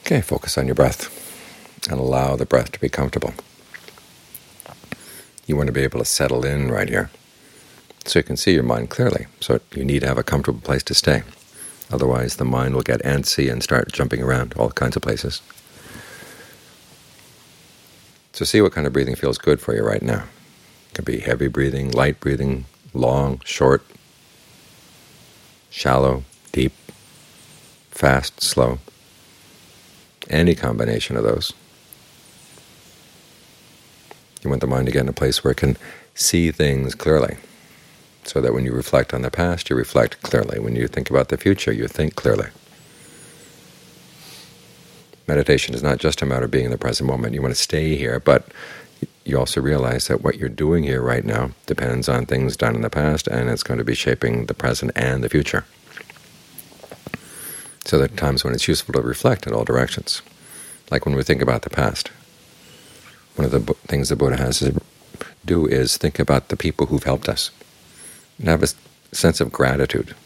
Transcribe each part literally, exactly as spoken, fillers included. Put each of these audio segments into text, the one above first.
Okay, focus on your breath and allow the breath to be comfortable. You want to be able to settle in right here so you can see your mind clearly. So you need to have a comfortable place to stay. Otherwise the mind will get antsy and start jumping around all kinds of places. So see what kind of breathing feels good for you right now. It can be heavy breathing, light breathing, long, short, shallow, deep, fast, slow. Any combination of those. You want the mind to get in a place where it can see things clearly, so that when you reflect on the past, you reflect clearly. When you think about the future, you think clearly. Meditation is not just a matter of being in the present moment. You want to stay here, but you also realize that what you're doing here right now depends on things done in the past, and it's going to be shaping the present and the future. So there are times when it's useful to reflect in all directions. Like when we think about the past, one of the things the Buddha has to do is think about the people who've helped us and have a sense of gratitude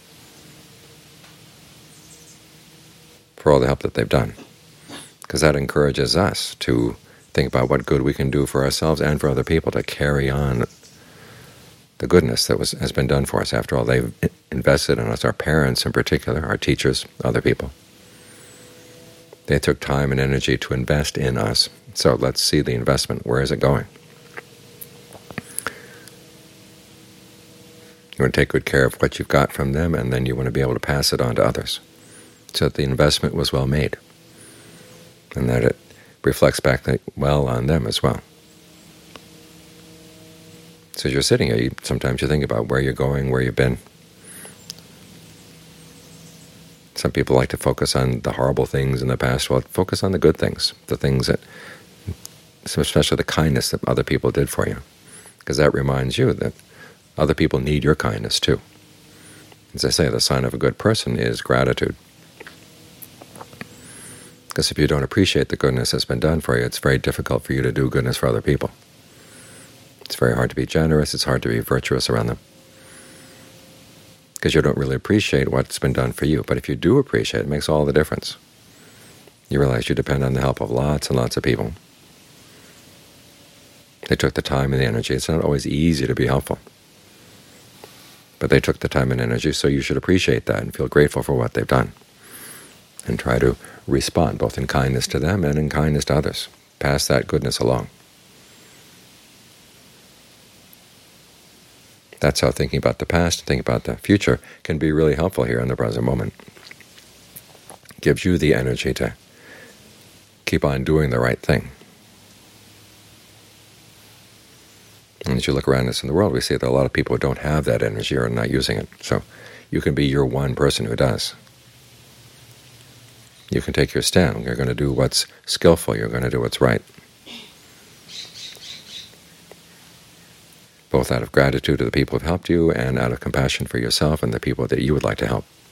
for all the help that they've done, because that encourages us to think about what good we can do for ourselves and for other people to carry on the goodness that was has been done for us. After all, they've invested in us, our parents in particular, our teachers, other people. They took time and energy to invest in us. So let's see the investment. Where is it going? You want to take good care of what you've got from them, and then you want to be able to pass it on to others, so that the investment was well made, and that it reflects back well on them as well. So as you're sitting here, you, sometimes you think about where you're going, where you've been. Some people like to focus on the horrible things in the past. Well, focus on the good things, the things that, especially the kindness that other people did for you, because that reminds you that other people need your kindness too. As I say, the sign of a good person is gratitude. Because if you don't appreciate the goodness that's been done for you, it's very difficult for you to do goodness for other people. It's very hard to be generous, it's hard to be virtuous around them, because you don't really appreciate what's been done for you. But if you do appreciate it, it makes all the difference. You realize you depend on the help of lots and lots of people. They took the time and the energy. It's not always easy to be helpful, but they took the time and energy, so you should appreciate that and feel grateful for what they've done, and try to respond both in kindness to them and in kindness to others. Pass that goodness along. That's how thinking about the past, thinking about the future, can be really helpful here in the present moment. It gives you the energy to keep on doing the right thing. And as you look around us in the world, we see that a lot of people who don't have that energy or are not using it. So you can be your one person who does. You can take your stand. You're going to do what's skillful. You're going to do what's right, both out of gratitude to the people who have helped you and out of compassion for yourself and the people that you would like to help.